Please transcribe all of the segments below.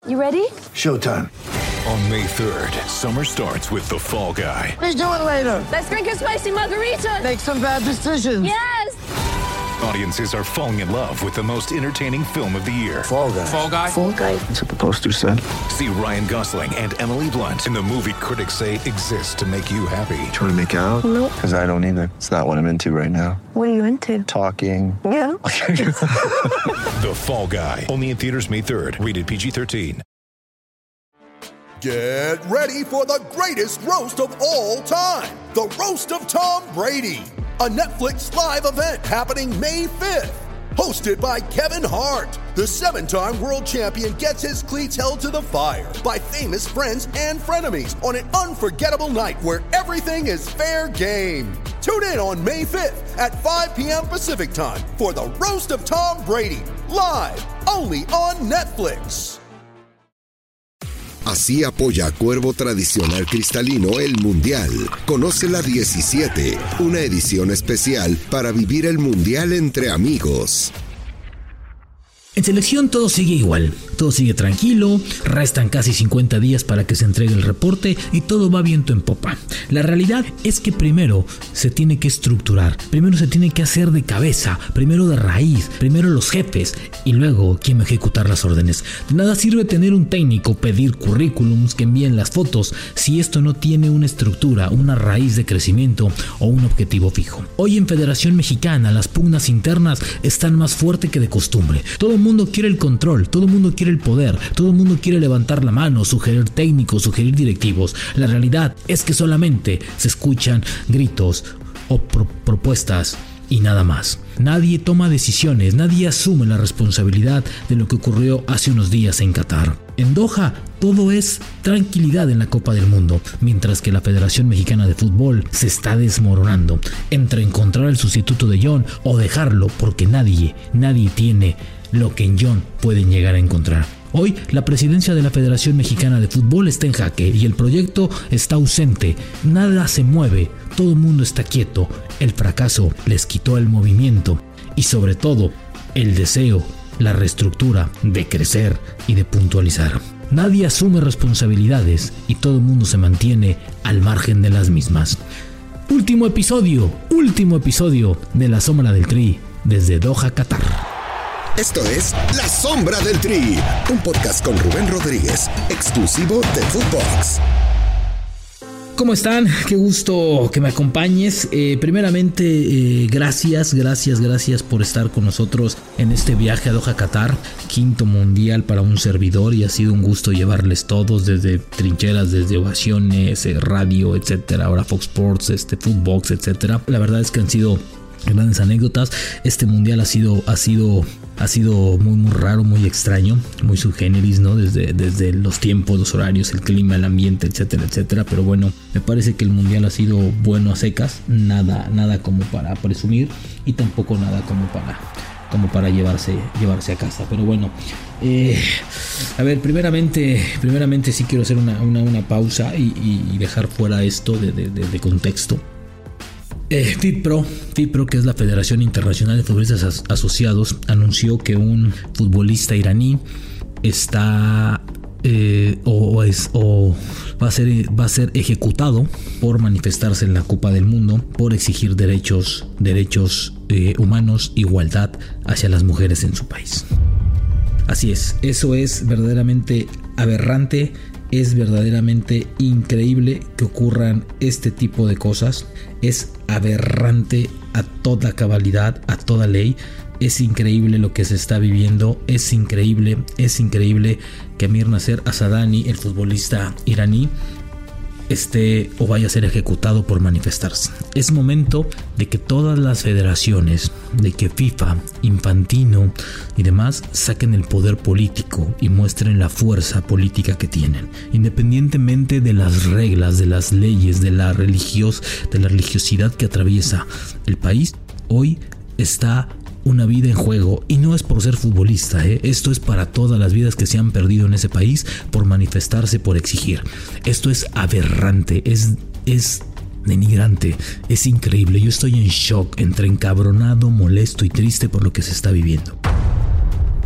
You ready? Showtime. On May 3rd, summer starts with The Fall Guy. Let's do it later. Let's drink a spicy margarita. Make some bad decisions. Yes! Audiences are falling in love with the most entertaining film of the year. Fall Guy. Fall Guy? Fall Guy. That's what the poster said. See Ryan Gosling and Emily Blunt in the movie critics say exists to make you happy. Trying to make it out? Nope. Because I don't either. It's not what I'm into right now. What are you into? Talking. Yeah. The Fall Guy. Only in theaters May 3rd. Rated PG-13. Get ready for the greatest roast of all time. The Roast of Tom Brady. A Netflix live event happening May 5th. Hosted by Kevin Hart. The 7-time world champion gets his cleats held to the fire by famous friends and frenemies on an unforgettable night where everything is fair game. Tune in on May 5th at 5 p.m. Pacific time for The Roast of Tom Brady. Live only on Netflix. Así apoya Cuervo Tradicional Cristalino el Mundial. Conoce la 17, una edición especial para vivir el Mundial entre amigos. En selección todo sigue igual, todo sigue tranquilo, restan casi 50 días para que se entregue el reporte y todo va viento en popa. La realidad es que primero se tiene que estructurar, primero se tiene que hacer de cabeza, primero de raíz, primero los jefes y luego quién va a ejecutar las órdenes. De nada sirve tener un técnico, pedir currículums, que envíen las fotos, si esto no tiene una estructura, una raíz de crecimiento o un objetivo fijo. Hoy en Federación Mexicana las pugnas internas están más fuertes que de costumbre. Todo el mundo quiere el control, todo el mundo quiere el poder, todo el mundo quiere levantar la mano, sugerir técnicos, sugerir directivos. La realidad es que solamente se escuchan gritos o propuestas y nada más. Nadie toma decisiones, nadie asume la responsabilidad de lo que ocurrió hace unos días en Qatar. En Doha todo es tranquilidad en la Copa del Mundo, mientras que la Federación Mexicana de Fútbol se está desmoronando entre encontrar el sustituto de John o dejarlo, porque nadie tiene lo que en John pueden llegar a encontrar. Hoy la presidencia de la Federación Mexicana de Fútbol está en jaque y el proyecto está ausente. Nada se mueve, todo el mundo está quieto. El fracaso les quitó el movimiento y sobre todo el deseo, la reestructura de crecer y de puntualizar. Nadie asume responsabilidades y todo el mundo se mantiene al margen de las mismas. Último episodio de La Sombra del Tri desde Doha, Qatar. Esto es La Sombra del Tri, un podcast con Rubén Rodríguez, exclusivo de Footbox. ¿Cómo están? Qué gusto que me acompañes. Primeramente, gracias por estar con nosotros en este viaje a Doha, Qatar. 5º mundial para un servidor y ha sido un gusto llevarles todos desde trincheras, desde ovaciones, radio, etcétera. Ahora Fox Sports, Footbox, etcétera. La verdad es que han sido grandes anécdotas. Este mundial ha sido muy raro, muy extraño, muy subgéneris, ¿no? Desde los tiempos, los horarios, el clima, el ambiente, etcétera. Pero bueno, me parece que el mundial ha sido bueno a secas, nada como para presumir y tampoco nada como para llevarse a casa. Pero bueno, a ver, primeramente sí quiero hacer una pausa y dejar fuera esto de contexto. FIFPro, que es la Federación Internacional de Futbolistas Asociados, anunció que un futbolista iraní va a ser ejecutado por manifestarse en la Copa del Mundo, por exigir derechos humanos, igualdad hacia las mujeres en su país. Así es, eso es verdaderamente aberrante. Es verdaderamente increíble que ocurran este tipo de cosas. Es aberrante a toda cabalidad, a toda ley. Es increíble lo que se está viviendo. Es increíble que Amir Nasser Asadani, el futbolista iraní, esté o vaya a ser ejecutado por manifestarse. Es momento de que todas las federaciones, de que FIFA, Infantino y demás saquen el poder político y muestren la fuerza política que tienen, independientemente de las reglas, de las leyes, de la religiosidad que atraviesa el país. Hoy está una vida en juego y no es por ser futbolista, esto es para todas las vidas que se han perdido en ese país por manifestarse, por exigir. Esto es aberrante, es denigrante, es increíble. Yo estoy en shock, entre encabronado, molesto y triste por lo que se está viviendo.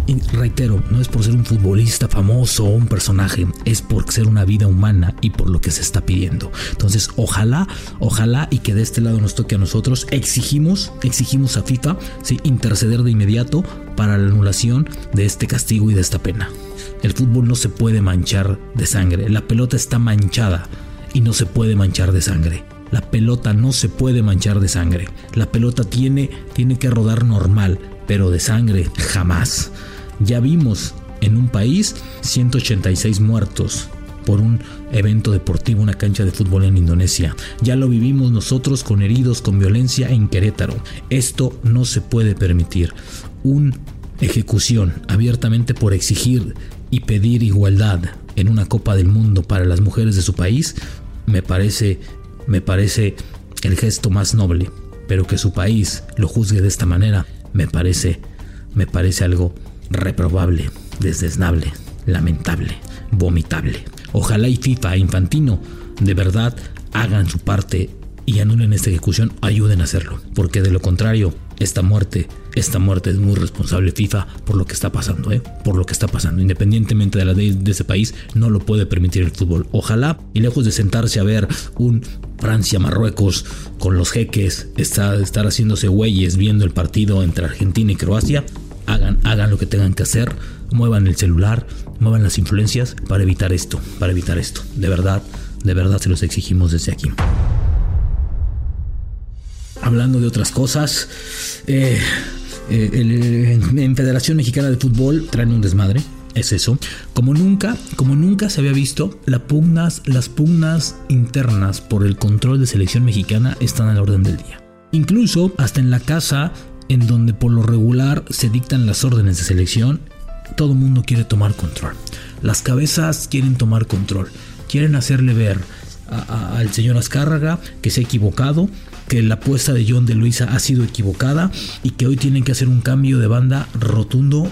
Y reitero, no es por ser un futbolista famoso o un personaje, es por ser una vida humana y por lo que se está pidiendo. Entonces, ojalá y que de este lado nos toque a nosotros. Exigimos a FIFA, ¿sí?, interceder de inmediato para la anulación de este castigo y de esta pena. El fútbol no se puede manchar de sangre. La pelota está manchada y no se puede manchar de sangre. La pelota no se puede manchar de sangre. La pelota tiene que rodar normal, pero de sangre jamás. Ya vimos en un país 186 muertos por un evento deportivo, una cancha de fútbol en Indonesia. Ya lo vivimos nosotros con heridos, con violencia en Querétaro. Esto no se puede permitir. Una ejecución abiertamente por exigir y pedir igualdad en una Copa del Mundo para las mujeres de su país, me parece el gesto más noble. Pero que su país lo juzgue de esta manera, me parece algo reprobable, desdeznable, lamentable, vomitable. Ojalá y FIFA e Infantino de verdad hagan su parte y anulen esta ejecución, ayuden a hacerlo, porque de lo contrario, esta muerte es muy responsable FIFA por lo que está pasando, por lo que está pasando. Independientemente de la ley de ese país, no lo puede permitir el fútbol. Ojalá, y lejos de sentarse a ver un Francia-Marruecos con los jeques, estar haciéndose güeyes viendo el partido entre Argentina y Croacia, hagan lo que tengan que hacer, muevan el celular, muevan las influencias para evitar esto. De verdad se los exigimos desde aquí. Hablando de otras cosas, en Federación Mexicana de Fútbol traen un desmadre, es eso. Como nunca se había visto, las pugnas internas por el control de selección mexicana están a la orden del día. Incluso hasta en la casa en donde por lo regular se dictan las órdenes de selección, todo el mundo quiere tomar control. Las cabezas quieren tomar control, quieren hacerle ver al señor Azcárraga que se ha equivocado, que la apuesta de John de Luisa ha sido equivocada y que hoy tienen que hacer un cambio de bando rotundo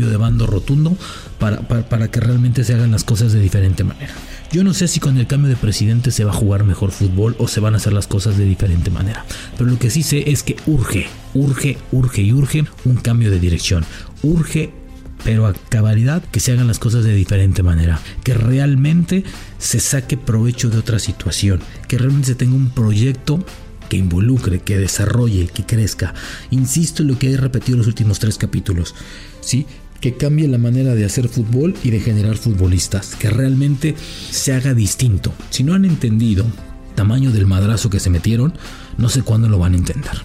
para que realmente se hagan las cosas de diferente manera. Yo no sé si con el cambio de presidente se va a jugar mejor fútbol o se van a hacer las cosas de diferente manera, pero lo que sí sé es que urge un cambio de dirección, pero a cabalidad que se hagan las cosas de diferente manera, que realmente se saque provecho de otra situación, que realmente se tenga un proyecto que involucre, que desarrolle, que crezca. Insisto en lo que he repetido en los últimos 3 capítulos, ¿sí? Que cambie la manera de hacer fútbol y de generar futbolistas, que realmente se haga distinto. Si no han entendido el tamaño del madrazo que se metieron, no sé cuándo lo van a entender.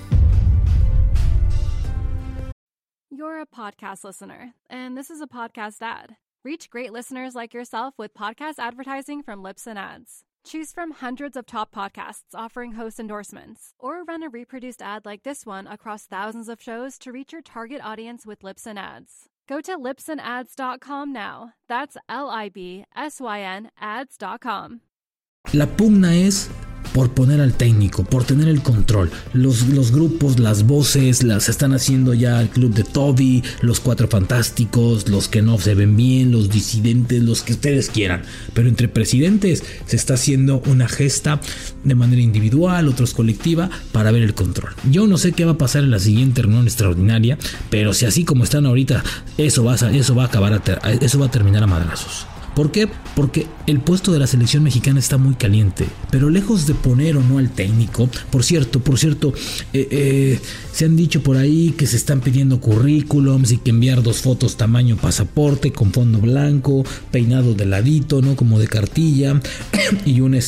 You're a podcast listener, and this is a podcast ad. Reach great listeners like yourself with podcast advertising from Libsyn Ads. Choose from hundreds of top podcasts offering host endorsements, or run a reproduced ad like this one across thousands of shows to reach your target audience with Libsyn Ads. Go to libsynads.com now. That's LIBSYN ads.com. La pugna es por poner al técnico, por tener el control. Los grupos, las voces, las están haciendo ya el club de Toby, los Cuatro Fantásticos, los que no se ven bien, los disidentes, los que ustedes quieran. Pero entre presidentes se está haciendo una gesta de manera individual, otros colectiva, para ver el control. Yo no sé qué va a pasar en la siguiente reunión extraordinaria, pero si así como están ahorita, eso va a terminar a madrazos. ¿Por qué? Porque el puesto de la selección mexicana está muy caliente, pero lejos de poner o no al técnico, por cierto, se han dicho por ahí que se están pidiendo currículums y que enviar 2 fotos tamaño pasaporte con fondo blanco, peinado de ladito, ¿no? Como de cartilla y un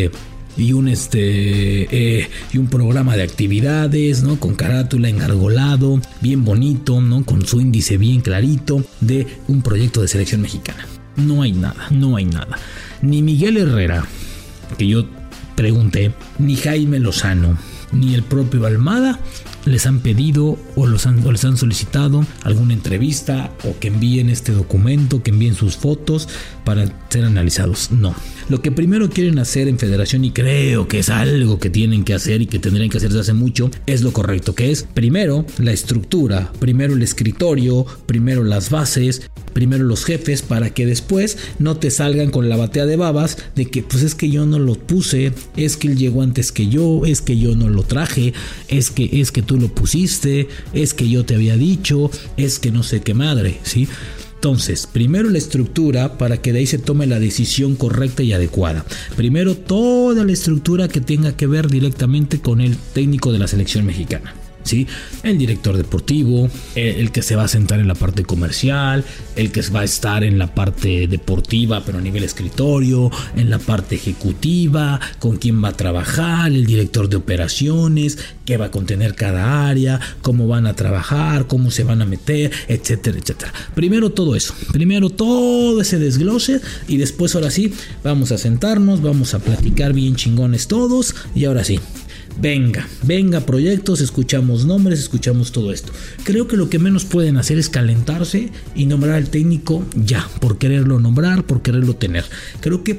programa de actividades, ¿no? Con carátula, engargolado, bien bonito, ¿no? Con su índice bien clarito de un proyecto de selección mexicana. No hay nada. Ni Miguel Herrera, que yo pregunté, ni Jaime Lozano, ni el propio Almada les han pedido o les han solicitado alguna entrevista o que envíen este documento, que envíen sus fotos para ser analizados. No. Lo que primero quieren hacer en Federación, y creo que es algo que tienen que hacer y que tendrían que hacer desde hace mucho, es lo correcto, que es primero la estructura, primero el escritorio, primero las bases, primero los jefes, para que después no te salgan con la batea de babas de que pues es que yo no lo puse, es que él llegó antes que yo, es que yo no lo traje, es que tú lo pusiste, es que yo te había dicho, es que no sé qué madre, ¿sí? Entonces, primero la estructura para que de ahí se tome la decisión correcta y adecuada. Primero toda la estructura que tenga que ver directamente con el técnico de la selección mexicana. ¿Sí? El director deportivo, el que se va a sentar en la parte comercial, el que va a estar en la parte deportiva pero a nivel escritorio, en la parte ejecutiva, con quién va a trabajar, el director de operaciones, qué va a contener cada área, cómo van a trabajar, cómo se van a meter, etcétera, etcétera. Primero todo eso, primero todo ese desglose y después ahora sí vamos a sentarnos, vamos a platicar bien chingones todos y ahora sí. Venga proyectos, escuchamos nombres, escuchamos todo esto. Creo que lo que menos pueden hacer es calentarse y nombrar al técnico ya, por quererlo nombrar, por quererlo tener. Creo que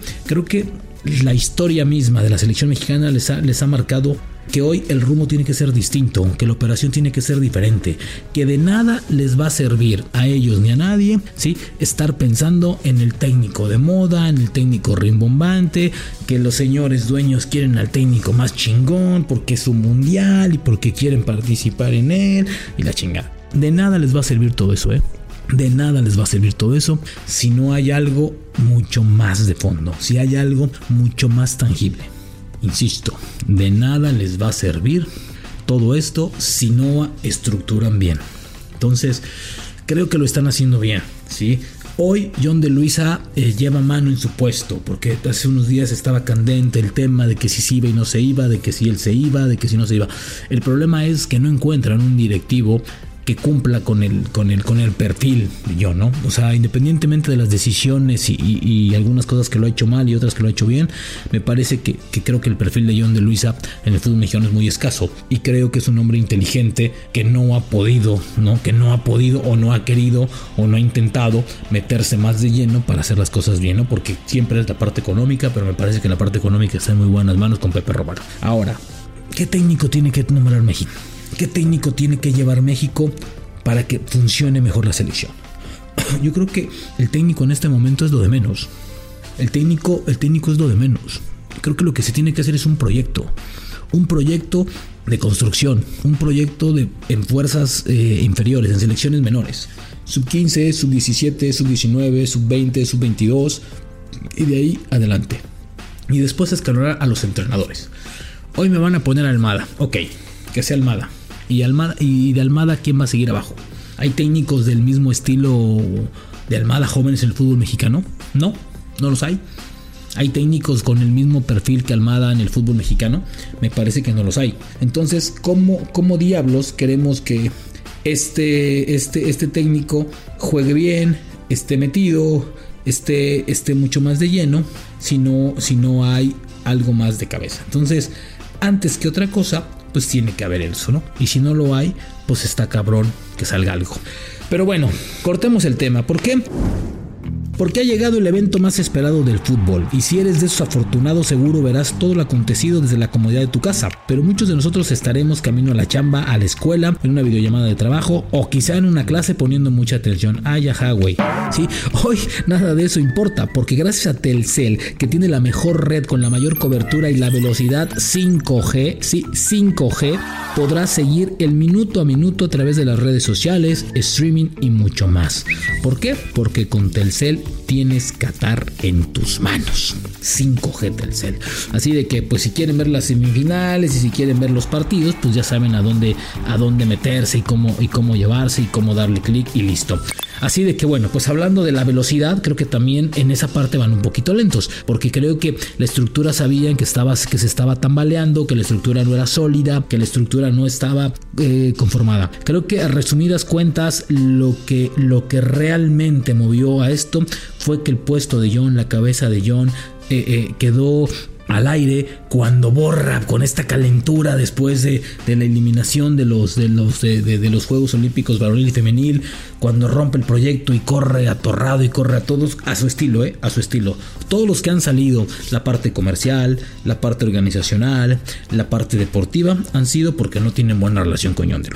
la historia misma de la selección mexicana les ha marcado que hoy el rumbo tiene que ser distinto, que la operación tiene que ser diferente, que de nada les va a servir a ellos ni a nadie, ¿sí? Estar pensando en el técnico de moda, en el técnico rimbombante, que los señores dueños quieren al técnico más chingón porque es un mundial y porque quieren participar en él y la chingada. De nada les va a servir todo eso, De nada les va a servir todo eso si no hay algo mucho más de fondo, si hay algo mucho más tangible. Insisto, de nada les va a servir todo esto si no estructuran bien. Entonces, creo que lo están haciendo bien, ¿sí? Hoy John de Luisa lleva mano en su puesto, porque hace unos días estaba candente el tema de que si se iba y no se iba, de que si él se iba, de que si no se iba. El problema es que no encuentran un directivo que cumpla con el perfil de John, ¿no? O sea, independientemente de las decisiones y algunas cosas que lo ha hecho mal y otras que lo ha hecho bien, me parece que creo que el perfil de John de Luisa en el fútbol mexicano es muy escaso y creo que es un hombre inteligente que no ha podido, ¿no? Que no ha podido o no ha querido o no ha intentado meterse más de lleno para hacer las cosas bien, ¿no? Porque siempre es la parte económica, pero me parece que la parte económica está en muy buenas manos con Pepe Romano. Ahora, ¿qué técnico tiene que nombrar México? ¿Qué técnico tiene que llevar México para que funcione mejor la selección? Yo creo que el técnico en este momento es lo de menos. El técnico es lo de menos. Creo que lo que se tiene que hacer es un proyecto de construcción, un proyecto en fuerzas inferiores, en selecciones menores, sub-15, sub-17, sub-19, sub-20, sub-22 y de ahí adelante. Y después escalonar a los entrenadores. Hoy me van a poner a Almada, ok, que sea Almada. Y de Almada, ¿quién va a seguir abajo? ¿Hay técnicos del mismo estilo de Almada jóvenes en el fútbol mexicano? No los hay. ¿Hay técnicos con el mismo perfil que Almada en el fútbol mexicano? Me parece que no los hay. Entonces, ¿cómo diablos queremos que este técnico juegue bien, esté metido, esté mucho más de lleno, si no hay algo más de cabeza? Entonces, antes que otra cosa, pues tiene que haber eso, ¿no? Y si no lo hay, pues está cabrón que salga algo. Pero bueno, cortemos el tema. ¿Por qué? Porque ha llegado el evento más esperado del fútbol, y si eres de esos afortunados seguro verás todo lo acontecido desde la comodidad de tu casa, pero muchos de nosotros estaremos camino a la chamba, a la escuela, en una videollamada de trabajo o quizá en una clase poniendo mucha atención. Ay, ajá, güey. Sí, hoy nada de eso importa, porque gracias a Telcel, que tiene la mejor red con la mayor cobertura y la velocidad 5G, sí, 5G, podrás seguir el minuto a minuto a través de las redes sociales, streaming y mucho más. ¿Por qué? Porque con Telcel tienes Qatar en tus manos. 5G Telcel. Así de que pues si quieren ver las semifinales y si quieren ver los partidos, pues ya saben a dónde meterse y cómo llevarse y cómo darle clic y listo. Así de que bueno, pues hablando de la velocidad, creo que también en esa parte van un poquito lentos, porque creo que la estructura sabían que se estaba tambaleando, que la estructura no era sólida, que la estructura no estaba conformada. Creo que a resumidas cuentas lo que realmente movió a esto fue que el puesto de John, la cabeza de John quedó al aire cuando borra con esta calentura después de la eliminación de los Juegos Olímpicos varonil y femenil, cuando rompe el proyecto y corre atorrado y corre a todos a su estilo, a su estilo. Todos los que han salido, la parte comercial, la parte organizacional, la parte deportiva, han sido porque no tienen buena relación con John de Luisa.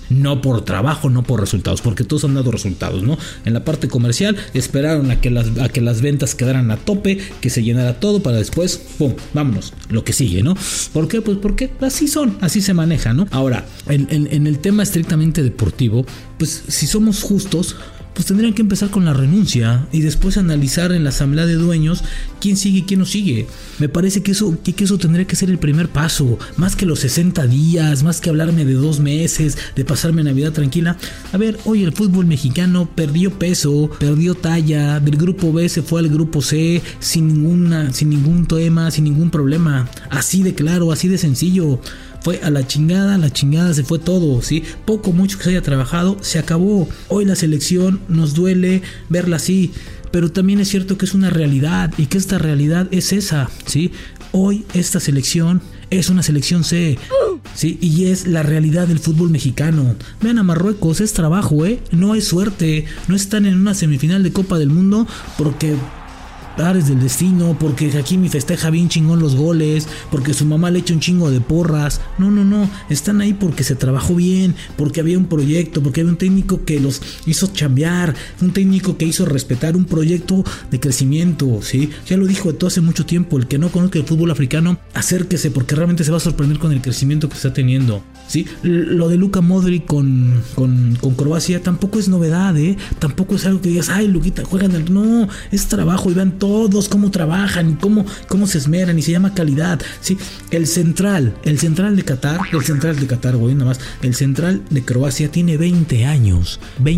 No por trabajo, no por resultados, porque todos han dado resultados, ¿no? En la parte comercial esperaron a que las ventas quedaran a tope, que se llenara todo para después, ¡pum!, vámonos, lo que sigue, ¿no? ¿Por qué? Pues porque así se maneja, ¿no? Ahora, en el tema estrictamente deportivo, pues si somos justos, pues tendrían que empezar con la renuncia y después analizar en la asamblea de dueños quién sigue y quién no sigue. Me parece que eso tendría que ser el primer paso, más que los 60 días, más que hablarme de 2 meses, de pasarme Navidad tranquila. A ver, hoy el fútbol mexicano perdió peso, perdió talla, del grupo B se fue al grupo C sin ningún tema, sin ningún problema, así de claro, así de sencillo. Fue a la chingada se fue todo, ¿sí? Poco, mucho que se haya trabajado, se acabó. Hoy la selección nos duele verla así, pero también es cierto que es una realidad y que esta realidad es esa, ¿sí? Hoy esta selección es una selección C, ¿sí? Y es la realidad del fútbol mexicano. Vean a Marruecos, es trabajo, no es suerte, no están en una semifinal de Copa del Mundo porque Ares del destino, porque Hakimi festeja bien chingón los goles, porque su mamá le echa un chingo de porras. No, están ahí porque se trabajó bien, porque había un proyecto, porque había un técnico que los hizo chambear, un técnico que hizo respetar un proyecto de crecimiento, ¿sí? Ya lo dijo todo hace mucho tiempo, el que no conozca el fútbol africano, acérquese porque realmente se va a sorprender con el crecimiento que está teniendo, ¿sí? Lo de Luka Modric con Croacia tampoco es novedad, tampoco es algo que digas, ay, Luquita, juegan, no, es trabajo y vean todos cómo trabajan y cómo se esmeran y se llama calidad, ¿sí? El central de Qatar, güey, nada más, el central de Croacia tiene 20 años,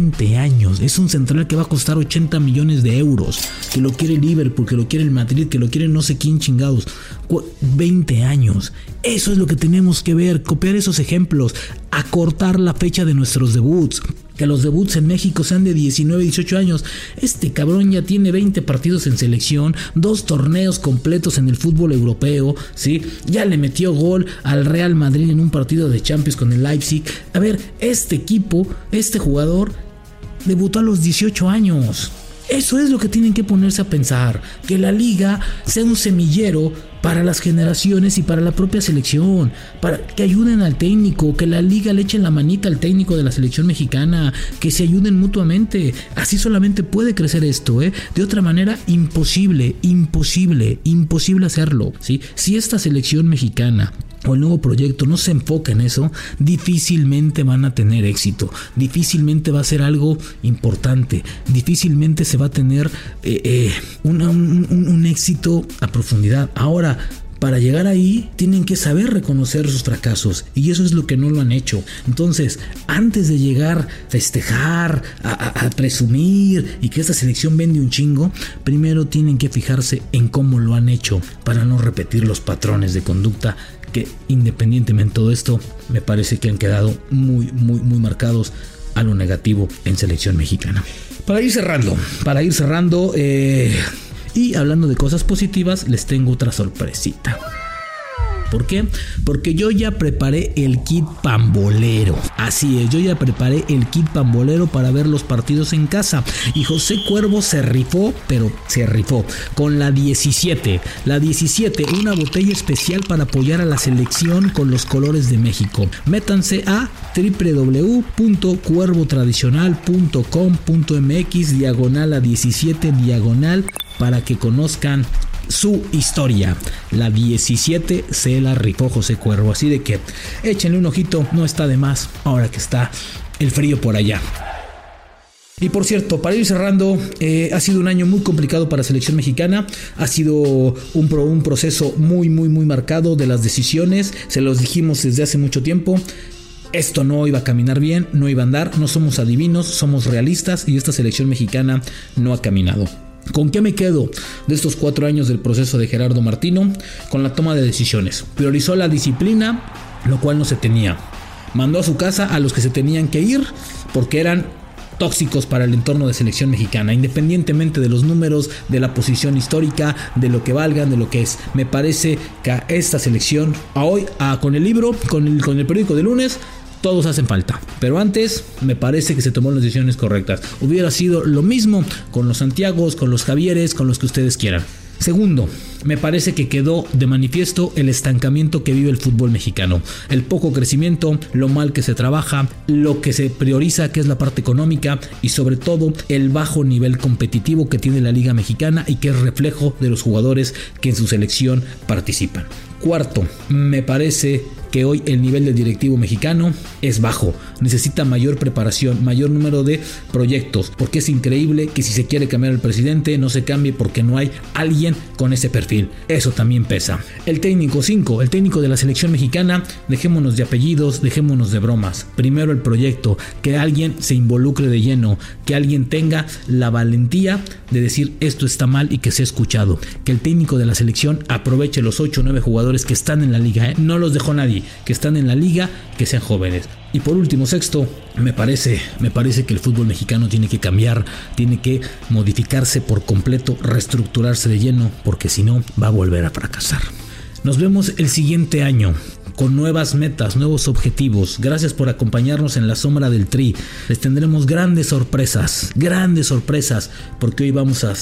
es un central que va a costar 80 millones de euros, que lo quiere Liverpool, que lo quiere el Madrid, que lo quiere no sé quién chingados, 20 años, eso es lo que tenemos que ver, copiar esos ejemplos, acortar la fecha de nuestros debuts, que los debuts en México sean de 19, 18 años. Este cabrón ya tiene 20 partidos en selección, 2 torneos completos en el fútbol europeo, ¿sí? Ya le metió gol al Real Madrid en un partido de Champions con el Leipzig. A ver, este jugador debutó a los 18 años. Eso es lo que tienen que ponerse a pensar, que la liga sea un semillero para las generaciones y para la propia selección, para que ayuden al técnico, que la liga le eche la manita al técnico de la selección mexicana, que se ayuden mutuamente. Así solamente puede crecer esto, De otra manera, imposible hacerlo, ¿sí? Si esta selección mexicana o el nuevo proyecto no se enfoca en eso, difícilmente van a tener éxito, difícilmente va a ser algo importante, difícilmente se va a tener un éxito a profundidad. Ahora, para llegar ahí tienen que saber reconocer sus fracasos y eso es lo que no lo han hecho. Entonces, antes de llegar, festejar, a presumir y que esta selección vende un chingo, primero tienen que fijarse en cómo lo han hecho para no repetir los patrones de conducta que, independientemente de todo esto, me parece que han quedado muy marcados a lo negativo en selección mexicana. Para ir cerrando, y hablando de cosas positivas, les tengo otra sorpresita. ¿Por qué? Porque yo ya preparé el kit pambolero. Así es, yo ya preparé el kit pambolero para ver los partidos en casa. Y José Cuervo se rifó con la 17. La 17, una botella especial para apoyar a la selección con los colores de México. Métanse a www.cuervotradicional.com.mx/a17/ para que conozcan su historia. La 17 se la rifó José Cuervo, así de que échenle un ojito, no está de más ahora que está el frío por allá. Y por cierto, para ir cerrando, ha sido un año muy complicado para la selección mexicana. Ha sido un proceso muy marcado de las decisiones. Se los dijimos desde hace mucho tiempo. Esto no iba a caminar bien, no iba a andar. No somos adivinos, somos realistas y esta selección mexicana no ha caminado. ¿Con qué me quedo de estos 4 años del proceso de Gerardo Martino? Con la toma de decisiones. Priorizó la disciplina, lo cual no se tenía. Mandó a su casa a los que se tenían que ir porque eran tóxicos para el entorno de selección mexicana, independientemente de los números, de la posición histórica, de lo que valgan, de lo que es. Me parece que a esta selección, con el libro, con el periódico de lunes, todos hacen falta, pero antes me parece que se tomaron las decisiones correctas. Hubiera sido lo mismo con los Santiagos, con los Javieres, con los que ustedes quieran. Segundo, me parece que quedó de manifiesto el estancamiento que vive el fútbol mexicano, el poco crecimiento, lo mal que se trabaja, lo que se prioriza, que es la parte económica, y sobre todo el bajo nivel competitivo que tiene la Liga Mexicana y que es reflejo de los jugadores que en su selección participan. Cuarto, me parece que hoy el nivel del directivo mexicano es bajo, necesita mayor preparación, mayor número de proyectos, porque es increíble que si se quiere cambiar el presidente no se cambie porque no hay alguien con ese perfil. Eso también pesa. El técnico 5, el técnico de la selección mexicana, dejémonos de apellidos, dejémonos de bromas. Primero el proyecto, que alguien se involucre de lleno, que alguien tenga la valentía de decir esto está mal y que sea escuchado. Que el técnico de la selección aproveche los 8 o 9 jugadores que están en la liga, no los dejó nadie, que están en la liga, que sean jóvenes. Y por último, sexto, me parece que el fútbol mexicano tiene que cambiar, tiene que modificarse por completo, reestructurarse de lleno, porque si no va a volver a fracasar. Nos vemos el siguiente año con nuevas metas, nuevos objetivos. Gracias por acompañarnos en la sombra del Tri. Les tendremos grandes sorpresas, porque hoy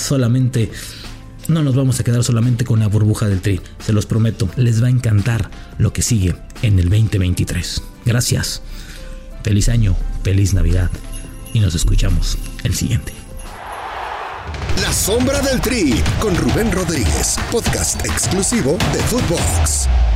no nos vamos a quedar solamente con la burbuja del Tri. Se los prometo, les va a encantar lo que sigue en el 2023. Gracias. Feliz año, feliz Navidad y nos escuchamos el siguiente. La sombra del Tri con Rubén Rodríguez, podcast exclusivo de Footbox.